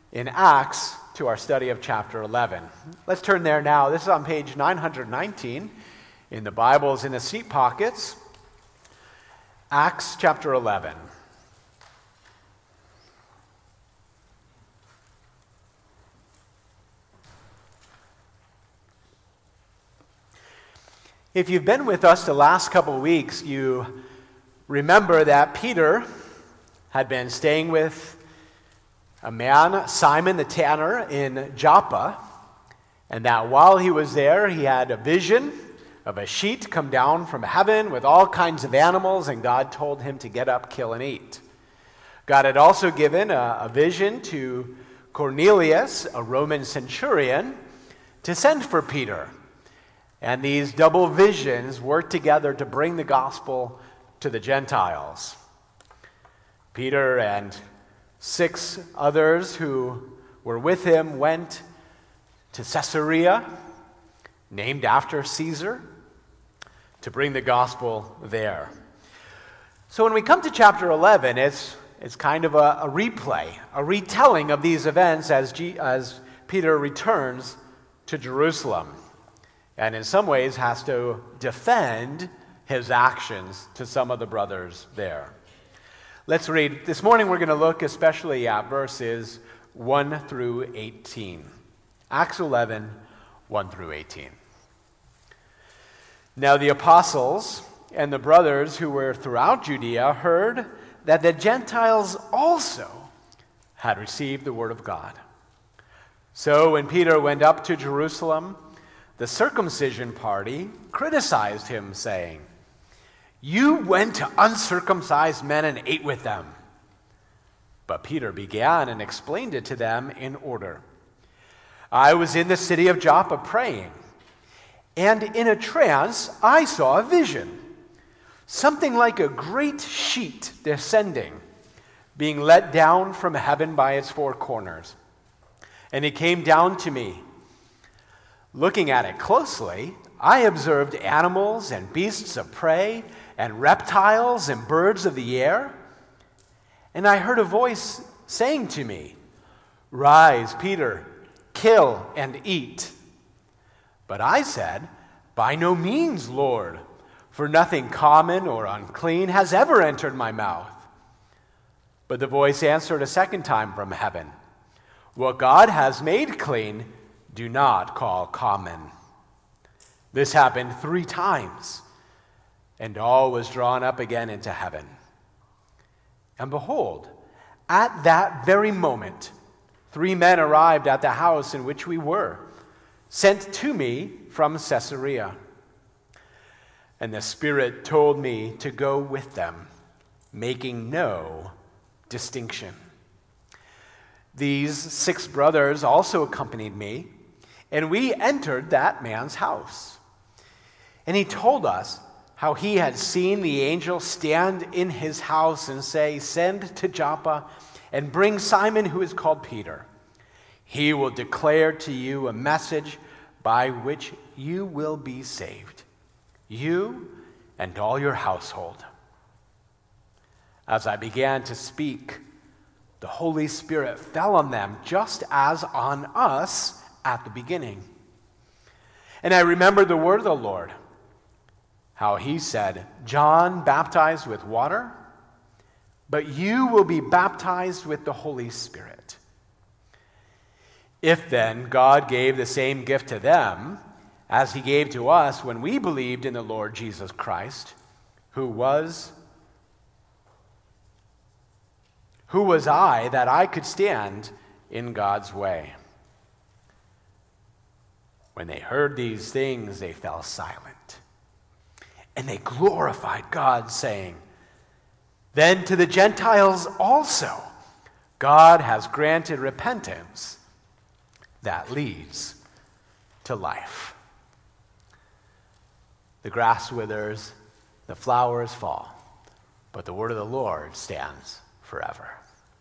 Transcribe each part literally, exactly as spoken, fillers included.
in Acts to our study of chapter eleven. Let's turn there now. This is on page nine hundred nineteen in the Bibles in the seat pockets. Acts chapter eleven. If you've been with us the last couple of weeks, you remember that Peter had been staying with a man, Simon the tanner, in Joppa, and that while he was there, he had a vision of a sheet come down from heaven with all kinds of animals, and God told him to get up, kill, and eat. God had also given a, a vision to Cornelius, a Roman centurion, to send for Peter. And these double visions worked together to bring the gospel to the Gentiles. Peter and six others who were with him went to Caesarea, named after Caesar, to bring the gospel there. So when we come to chapter eleven, it's, it's kind of a, a replay, a retelling of these events as, G, as Peter returns to Jerusalem, and in some ways has to defend his actions to some of the brothers there. Let's read. This morning we're going to look especially at verses one through eighteen. Acts eleven, one through eighteen. Now the apostles and the brothers who were throughout Judea heard that the Gentiles also had received the word of God. So when Peter went up to Jerusalem, the circumcision party criticized him, saying, "You went to uncircumcised men and ate with them." But Peter began and explained it to them in order. "I was in the city of Joppa praying, and in a trance I saw a vision, something like a great sheet descending, being let down from heaven by its four corners. And it came down to me. Looking at it closely, I observed animals and beasts of prey and reptiles and birds of the air. And I heard a voice saying to me, 'Rise, Peter, kill and eat.' But I said, 'By no means, Lord, for nothing common or unclean has ever entered my mouth.' But the voice answered a second time from heaven, 'What God has made clean, do not call common.' This happened three times, and all was drawn up again into heaven. And behold, at that very moment, three men arrived at the house in which we were, sent to me from Caesarea. And the Spirit told me to go with them, making no distinction. These six brothers also accompanied me, and we entered that man's house. And he told us how he had seen the angel stand in his house and say, 'Send to Joppa and bring Simon who is called Peter. He will declare to you a message by which you will be saved, you and all your household.' As I began to speak, the Holy Spirit fell on them just as on us at the beginning. And I remembered the word of the Lord, how he said, 'John baptized with water, but you will be baptized with the Holy Spirit.' If then God gave the same gift to them as he gave to us when we believed in the Lord Jesus Christ, who was who was I that I could stand in God's way?" When they heard these things, they fell silent, and they glorified God, saying, "Then to the Gentiles also God has granted repentance that leads to life." The grass withers, the flowers fall, but the word of the Lord stands forever.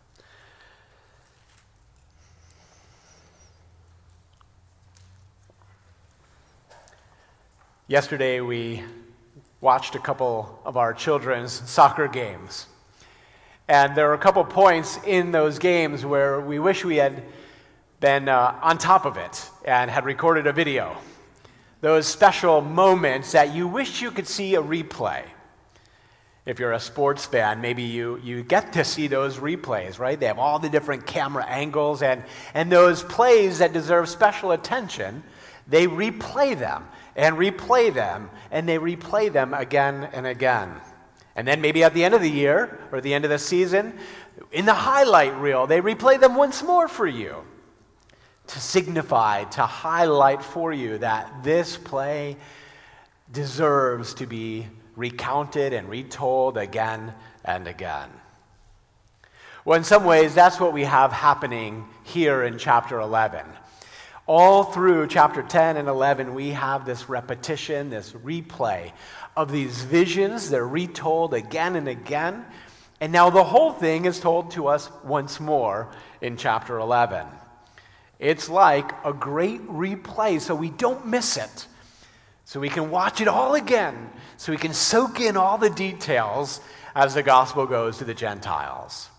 Yesterday we watched a couple of our children's soccer games. And there are a couple points in those games where we wish we had been uh, on top of it and had recorded a video. Those special moments that you wish you could see a replay. If you're a sports fan, maybe you, you get to see those replays, right? They have all the different camera angles, and, and those plays that deserve special attention, they replay them and replay them, and they replay them again and again. And then maybe at the end of the year or the end of the season, in the highlight reel, they replay them once more for you to signify, to highlight for you that this play deserves to be recounted and retold again and again. Well, in some ways, that's what we have happening here in chapter eleven. All through chapter ten and eleven, we have this repetition, this replay of these visions. They're retold again and again. And now the whole thing is told to us once more in chapter eleven. It's like a great replay, so we don't miss it. So we can watch it all again, so we can soak in all the details as the gospel goes to the Gentiles.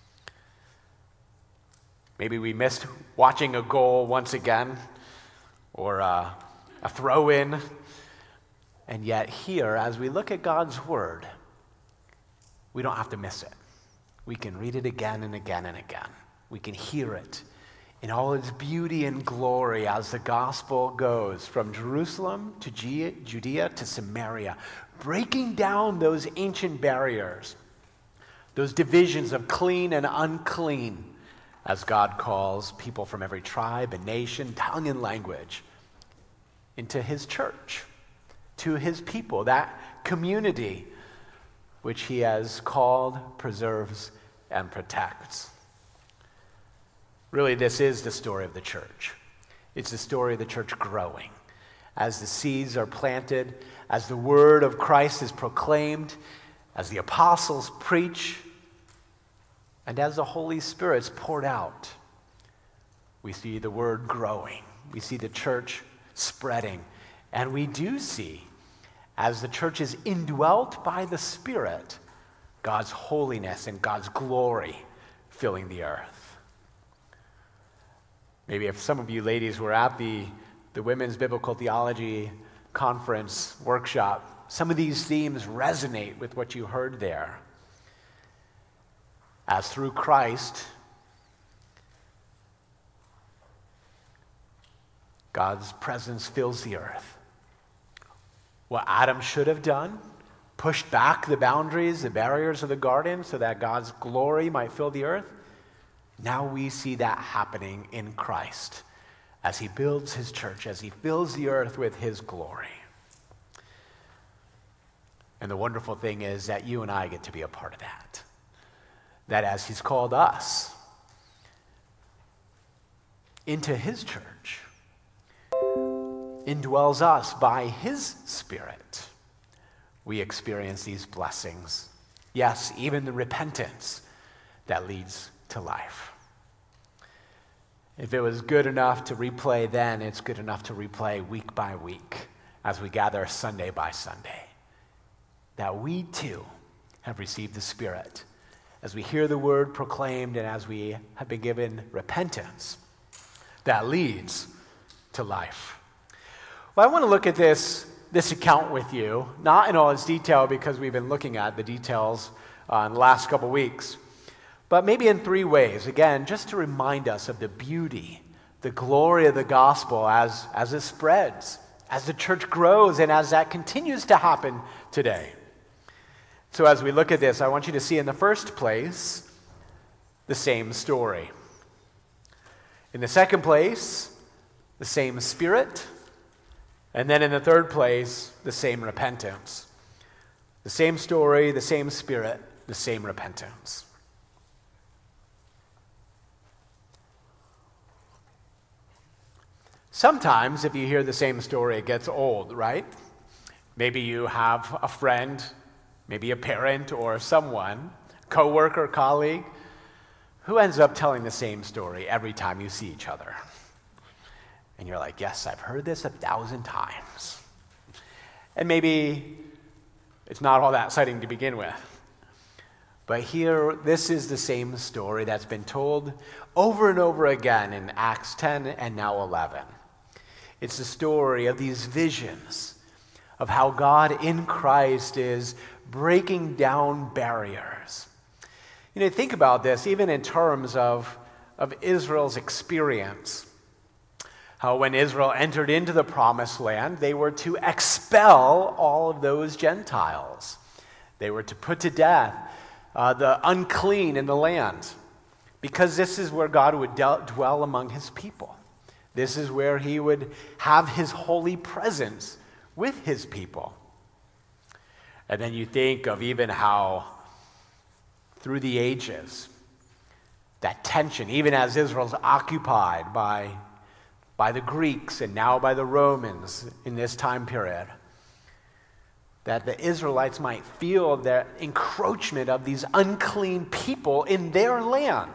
Maybe we missed watching a goal once again, or a, a throw-in. And yet here, as we look at God's word, we don't have to miss it. We can read it again and again and again. We can hear it in all its beauty and glory as the gospel goes from Jerusalem to Judea to Samaria, breaking down those ancient barriers, those divisions of clean and unclean, as God calls people from every tribe and nation, tongue and language, into his church, to his people, that community which he has called, preserves, and protects. Really, this is the story of the church. It's the story of the church growing. As the seeds are planted, as the word of Christ is proclaimed, as the apostles preach, and as the Holy Spirit's poured out, we see the word growing. We see the church spreading. And we do see, as the church is indwelt by the Spirit, God's holiness and God's glory filling the earth. Maybe if some of you ladies were at the, the Women's Biblical Theology Conference workshop, some of these themes resonate with what you heard there. As through Christ, God's presence fills the earth. What Adam should have done, pushed back the boundaries, the barriers of the garden so that God's glory might fill the earth. Now we see that happening in Christ as he builds his church, as he fills the earth with his glory. And the wonderful thing is that you and I get to be a part of that. That as he's called us into his church, indwells us by his Spirit, we experience these blessings. Yes, even the repentance that leads to life. If it was good enough to replay then, it's good enough to replay week by week as we gather Sunday by Sunday. That we too have received the Spirit as we hear the word proclaimed and as we have been given repentance that leads to life. Well, I want to look at this, this account with you, not in all its detail because we've been looking at the details uh, in the last couple weeks, but maybe in three ways. Again, just to remind us of the beauty, the glory of the gospel as, as it spreads, as the church grows, and as that continues to happen today. So as we look at this, I want you to see in the first place the same story. In the second place, the same Spirit. And then in the third place, the same repentance. The same story, the same Spirit, the same repentance. Sometimes, if you hear the same story, it gets old, right? Maybe you have a friend, maybe a parent or someone, coworker, colleague, who ends up telling the same story every time you see each other. And you're like, yes, I've heard this a thousand times. And maybe it's not all that exciting to begin with. But here, this is the same story that's been told over and over again in Acts ten and now eleven. It's the story of these visions of how God in Christ is breaking down barriers. You know, think about this, even in terms of, of Israel's experience. How when Israel entered into the promised land, they were to expel all of those Gentiles. They were to put to death uh, the unclean in the land, because this is where God would de- dwell among his people. This is where he would have his holy presence with his people. And then you think of even how through the ages, that tension, even as Israel's occupied by, by the Greeks and now by the Romans in this time period, that the Israelites might feel the encroachment of these unclean people in their land.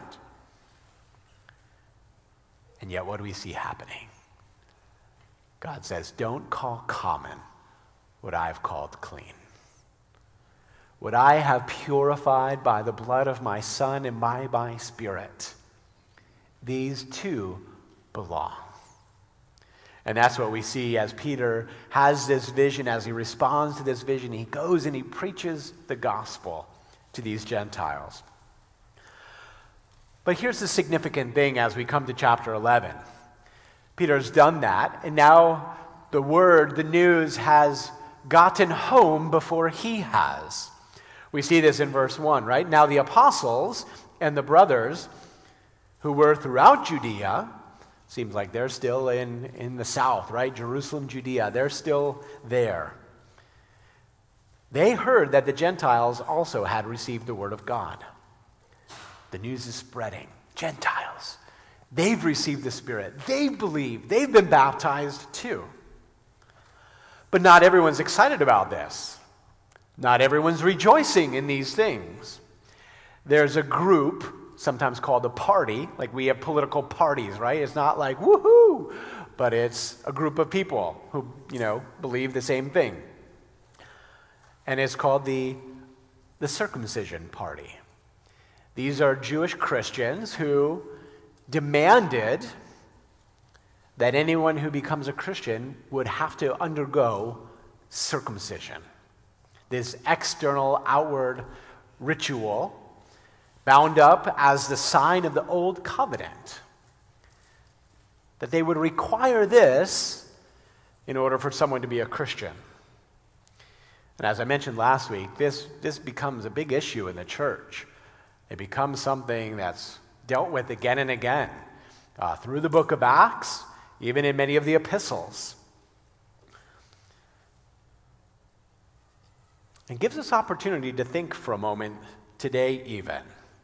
And yet what do we see happening? God says, don't call common what I've called clean. What I have purified by the blood of my Son and by my Spirit, these two belong. And that's what we see as Peter has this vision, as he responds to this vision, he goes and he preaches the gospel to these Gentiles. But here's the significant thing as we come to chapter eleven. Peter's done that, and now the word, the news, has gotten home before he has. We see this in verse one, right? Now the apostles and the brothers who were throughout Judea, seems like they're still in, in the south, right? Jerusalem, Judea, they're still there. They heard that the Gentiles also had received the word of God. The news is spreading. Gentiles, they've received the Spirit. They've believed. They've been baptized too. But not everyone's excited about this. Not everyone's rejoicing in these things. There's a group, sometimes called a party, like we have political parties, right? It's not like woohoo, but it's a group of people who, you know, believe the same thing. And it's called the, the circumcision party. These are Jewish Christians who demanded that anyone who becomes a Christian would have to undergo circumcision. This external, outward ritual bound up as the sign of the old covenant. That they would require this in order for someone to be a Christian. And as I mentioned last week, this, this becomes a big issue in the church. It becomes something that's dealt with again and again uh, through the book of Acts, even in many of the epistles. It gives us opportunity to think for a moment today even.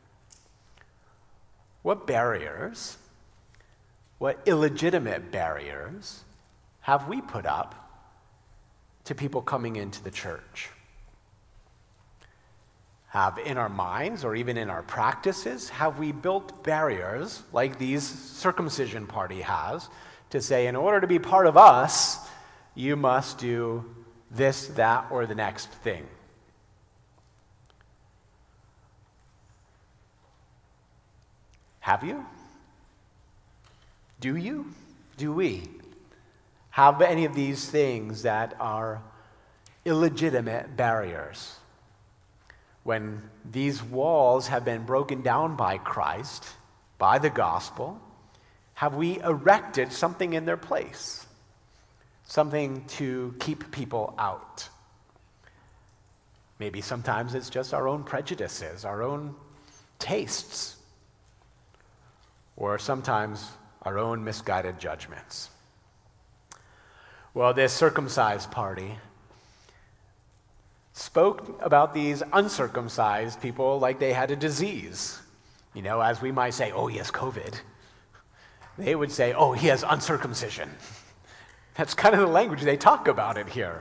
What barriers, what illegitimate barriers have we put up to people coming into the church? Have in our minds or even in our practices, have we built barriers like these circumcision party has to say, in order to be part of us, you must do this, that, or the next thing? Have you? Do you? Do we have any of these things that are illegitimate barriers? When these walls have been broken down by Christ, by the gospel, have we erected something in their place? Something to keep people out? Maybe sometimes it's just our own prejudices, our own tastes, or sometimes our own misguided judgments. Well, this circumcised party spoke about these uncircumcised people like they had a disease. You know, as we might say, oh, he has COVID. They would say, oh, he has uncircumcision. That's kind of the language they talk about it here.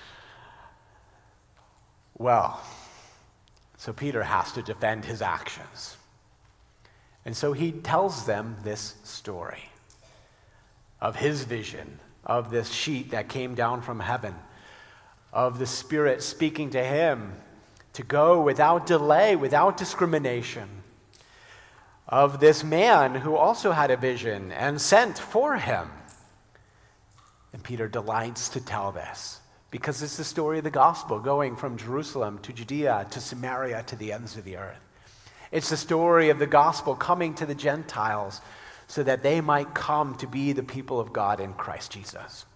Well, so Peter has to defend his actions. And so he tells them this story of his vision, of this sheet that came down from heaven, of the Spirit speaking to him, to go without delay, without discrimination, of this man who also had a vision and sent for him. And Peter delights to tell this because it's the story of the gospel going from Jerusalem to Judea to Samaria to the ends of the earth. It's the story of the gospel coming to the Gentiles so that they might come to be the people of God in Christ Jesus.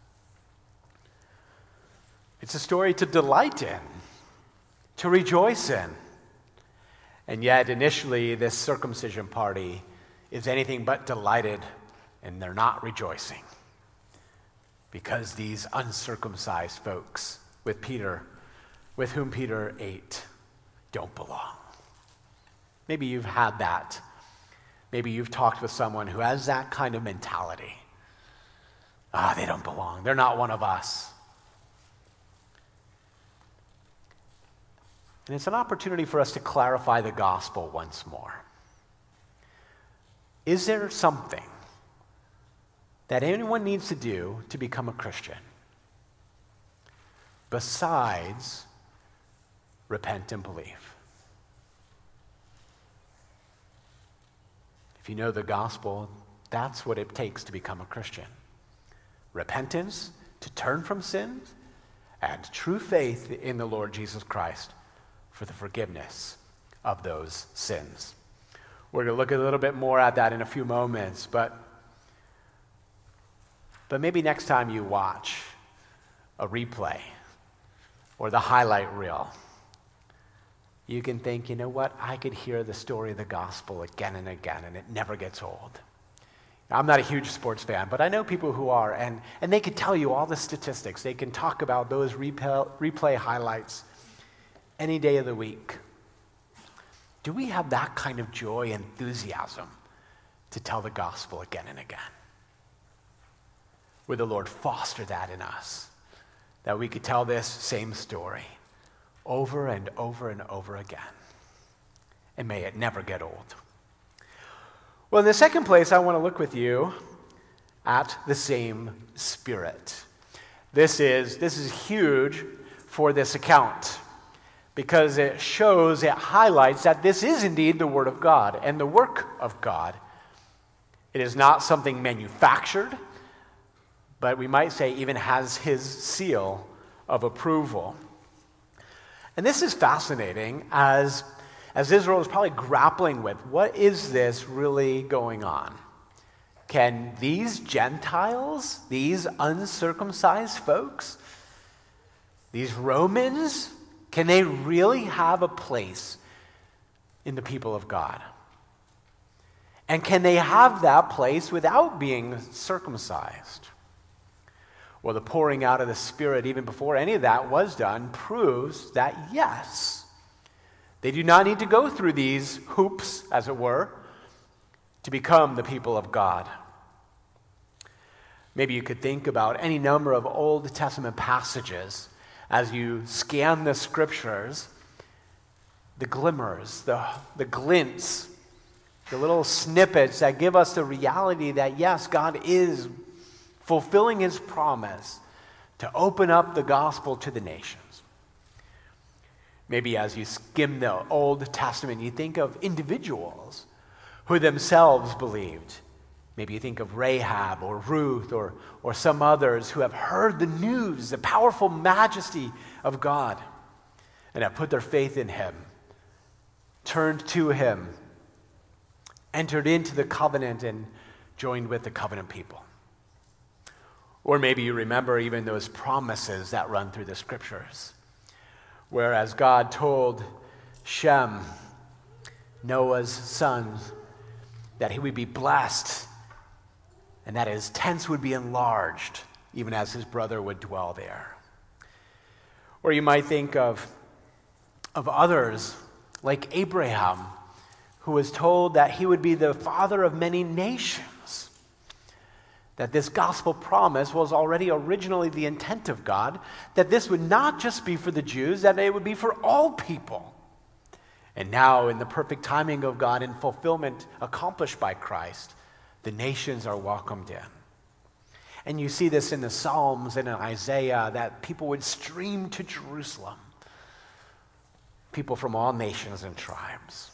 It's a story to delight in, to rejoice in. And yet, initially, this circumcision party is anything but delighted, and they're not rejoicing because these uncircumcised folks with Peter, with whom Peter ate, don't belong. Maybe you've had that. Maybe you've talked with someone who has that kind of mentality. Ah, they don't belong. They're not one of us. And it's an opportunity for us to clarify the gospel once more. Is there something that anyone needs to do to become a Christian besides repent and believe? If you know the gospel, that's what it takes to become a Christian. Repentance, to turn from sins, and true faith in the Lord Jesus Christ for the forgiveness of those sins. We're going to look a little bit more at that in a few moments, but, but maybe next time you watch a replay or the highlight reel, you can think, you know what, I could hear the story of the gospel again and again, and it never gets old. I'm not a huge sports fan, but I know people who are, and, and they can tell you all the statistics. They can talk about those replay, replay highlights any day of the week. Do we have that kind of joy and enthusiasm to tell the gospel again and again? Would the Lord foster that in us, that we could tell this same story over and over and over again? And may it never get old. Well, in the second place, I want to look with you at the same Spirit. This is, this is huge for this account, because it shows, it highlights that this is indeed the Word of God and the work of God. It is not something manufactured, but we might say even has His seal of approval. And this is fascinating as, as Israel is probably grappling with, what is this really going on? Can these Gentiles, these uncircumcised folks, these Romans, can they really have a place in the people of God? And can they have that place without being circumcised? Well, the pouring out of the Spirit, even before any of that was done, proves that yes, they do not need to go through these hoops, as it were, to become the people of God. Maybe you could think about any number of Old Testament passages as you scan the scriptures, the glimmers, the, the glints, the little snippets that give us the reality that, yes, God is fulfilling His promise to open up the gospel to the nations. Maybe as you skim the Old Testament, you think of individuals who themselves believed. Maybe you think of Rahab or Ruth or, or some others who have heard the news, the powerful majesty of God, and have put their faith in Him, turned to Him, entered into the covenant, and joined with the covenant people. Or maybe you remember even those promises that run through the scriptures, whereas God told Shem, Noah's son, that he would be blessed and that his tents would be enlarged, even as his brother would dwell there. Or you might think of, of others like Abraham, who was told that he would be the father of many nations. That this gospel promise was already originally the intent of God, that this would not just be for the Jews, that it would be for all people. And now, in the perfect timing of God and fulfillment accomplished by Christ, the nations are welcomed in. And you see this in the Psalms and in Isaiah, that people would stream to Jerusalem. people from all nations and tribes.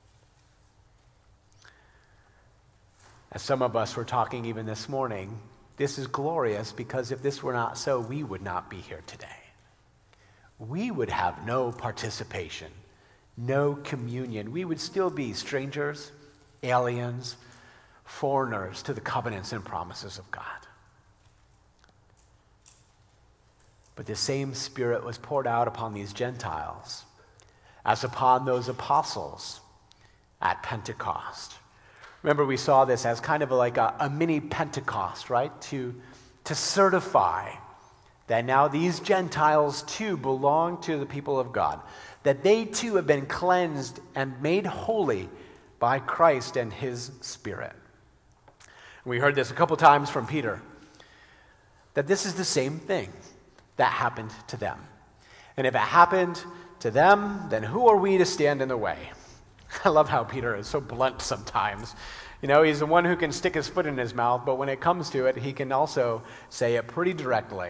As some of us were talking even this morning, this is glorious because if this were not so, we would not be here today. We would have no participation, no communion. We would still be strangers, aliens, foreigners to the covenants and promises of God. But the same Spirit was poured out upon these Gentiles as upon those apostles at Pentecost. Remember, we saw this as kind of like a, a mini Pentecost, right? To, to certify that now these Gentiles too belong to the people of God, that they too have been cleansed and made holy by Christ and his Spirit. We heard this a couple times from Peter, that this is the same thing that happened to them. And if it happened to them, then who are we to stand in the way? I love how Peter is so blunt sometimes. You know, he's the one who can stick his foot in his mouth, but when it comes to it, he can also say it pretty directly.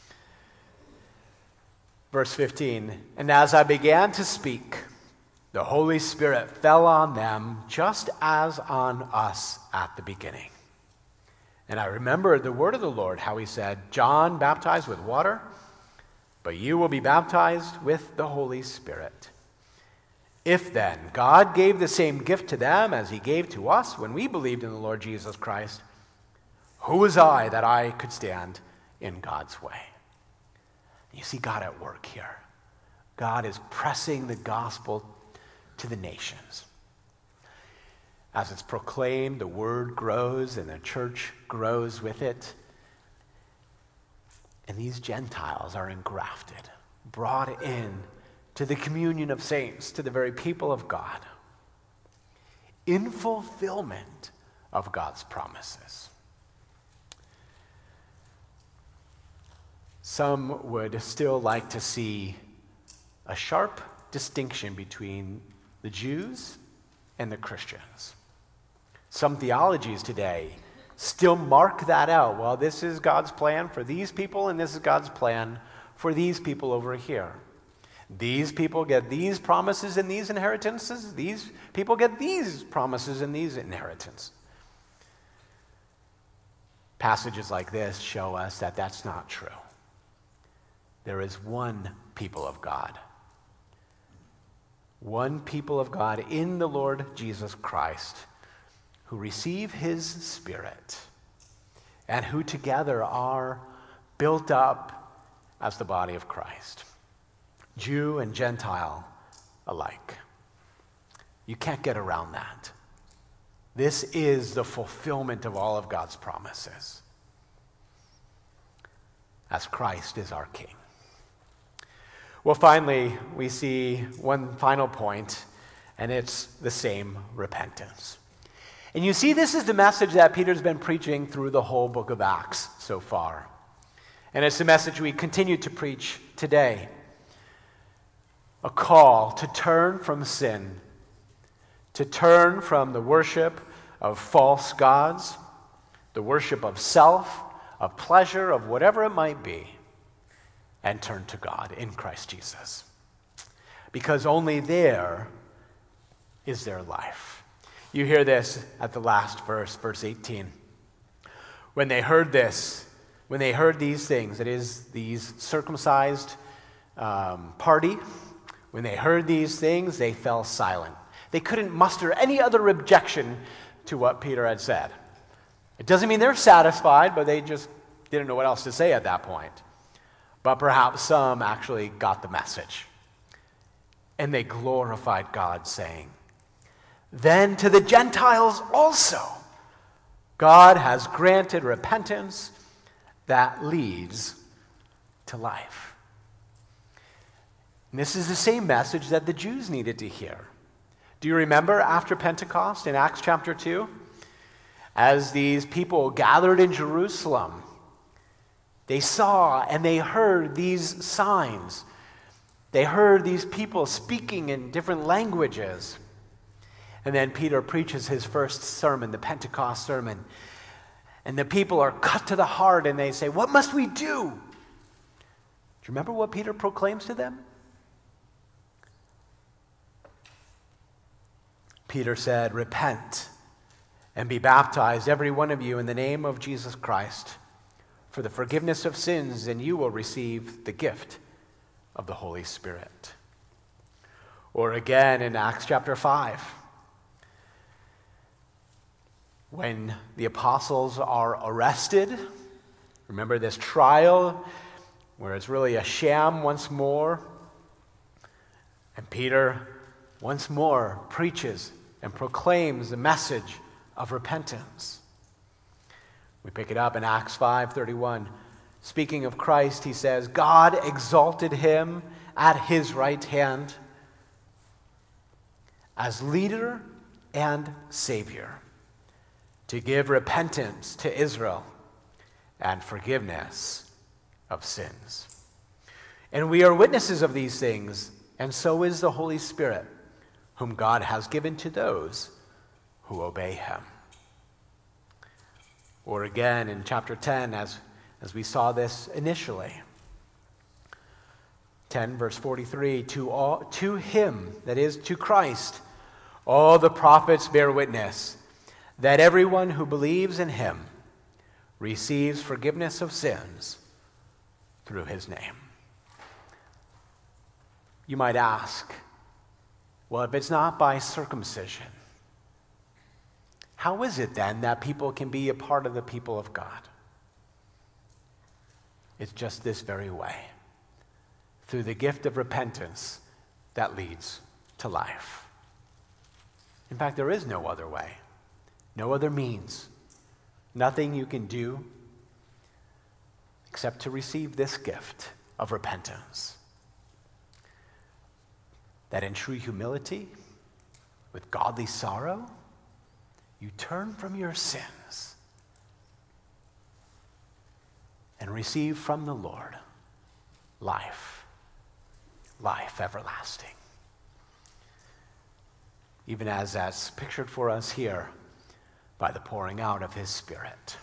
Verse fifteen, and as I began to speak, the Holy Spirit fell on them just as on us at the beginning. And I remembered the word of the Lord, how he said, John baptized with water, but you will be baptized with the Holy Spirit. If then God gave the same gift to them as he gave to us when we believed in the Lord Jesus Christ, who was I that I could stand in God's way? You see God at work here. God is pressing the gospel to the nations. As it's proclaimed, the word grows and the church grows with it. And these Gentiles are engrafted, brought in to the communion of saints, to the very people of God, in fulfillment of God's promises. Some would still like to see a sharp distinction between the Jews and the Christians. Some theologies today still mark that out. Well, this is God's plan for these people, and this is God's plan for these people over here. These people get these promises and these inheritances. These people get these promises and these inheritance. Passages like this show us that that's not true. There is one people of God. One people of God in the Lord Jesus Christ who receive his Spirit and who together are built up as the body of Christ. Jew and Gentile alike. You can't get around that. This is the fulfillment of all of God's promises, as Christ is our King. Well, finally, we see one final point, and it's the same repentance. And you see, this is the message that Peter's been preaching through the whole book of Acts so far. And it's the message we continue to preach today. A call to turn from sin, to turn from the worship of false gods, the worship of self, of pleasure, of whatever it might be, and turn to God in Christ Jesus. Because only there is their life. You hear this at the last verse, verse eighteen. When they heard this, when they heard these things, that is, these circumcised um, party, when they heard these things, they fell silent. They couldn't muster any other objection to what Peter had said. It doesn't mean they're satisfied, but they just didn't know what else to say at that point. But perhaps some actually got the message. And they glorified God, saying, then to the Gentiles also, God has granted repentance that leads to life. And this is the same message that the Jews needed to hear. Do you remember after Pentecost in Acts chapter two? As these people gathered in Jerusalem, they saw and they heard these signs. They heard these people speaking in different languages. And then Peter preaches his first sermon, the Pentecost sermon. And the people are cut to the heart and they say, what must we do? Do you remember what Peter proclaims to them? Peter said, "Repent and be baptized, every one of you, in the name of Jesus Christ, for the forgiveness of sins, and you will receive the gift of the Holy Spirit." Or again in Acts chapter five, when the apostles are arrested, remember this trial where it's really a sham once more, and Peter once more preaches and proclaims the message of repentance. We pick it up in Acts five thirty-one. Speaking of Christ, he says, "God exalted him at his right hand as leader and Savior, to give repentance to Israel and forgiveness of sins." And we are witnesses of these things, and so is the Holy Spirit, whom God has given to those who obey him. Or again in chapter ten, as, as we saw this initially. ten verse forty-three, to, all, to him, that is, to Christ, all the prophets bear witness that everyone who believes in him receives forgiveness of sins through his name. You might ask, well, if it's not by circumcision, how is it then that people can be a part of the people of God? It's just this very way, through the gift of repentance that leads to life. In fact, there is no other way, no other means, nothing you can do except to receive this gift of repentance. That in true humility, with godly sorrow, you turn from your sins and receive from the Lord life, life everlasting. Even as that's pictured for us here by the pouring out of his Spirit.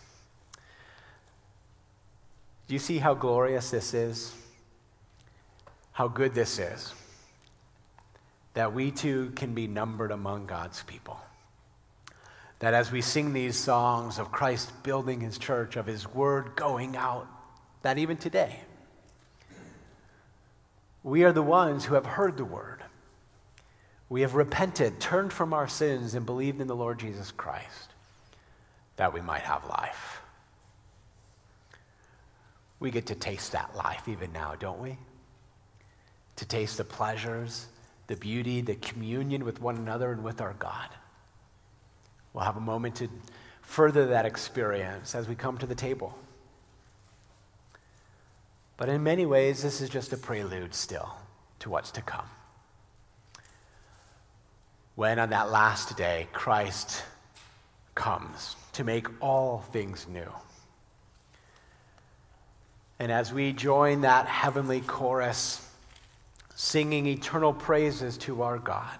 Do you see how glorious this is? How good this is? That we too can be numbered among God's people. That as we sing these songs of Christ building his church, of his word going out, that even today, we are the ones who have heard the word. We have repented, turned from our sins, and believed in the Lord Jesus Christ, that we might have life. We get to taste that life even now, don't we? To taste the pleasures, the beauty, the communion with one another and with our God. We'll have a moment to further that experience as we come to the table. But in many ways, this is just a prelude still to what's to come. When on that last day, Christ comes to make all things new. And as we join that heavenly chorus, singing eternal praises to our God,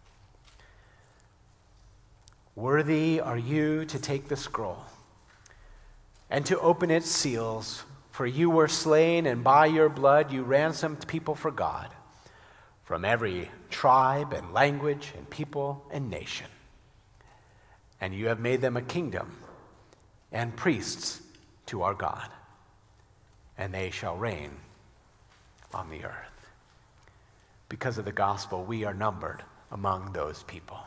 worthy are you to take the scroll and to open its seals, for you were slain, and by your blood you ransomed people for God, from every tribe and language and people and nation. And you have made them a kingdom and priests to our God, and they shall reign on the earth. Because of the gospel, we are numbered among those people.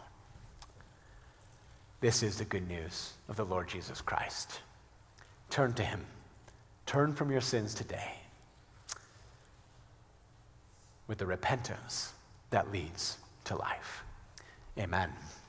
This is the good news of the Lord Jesus Christ. Turn to him. Turn from your sins today, with the repentance that leads to life. Amen.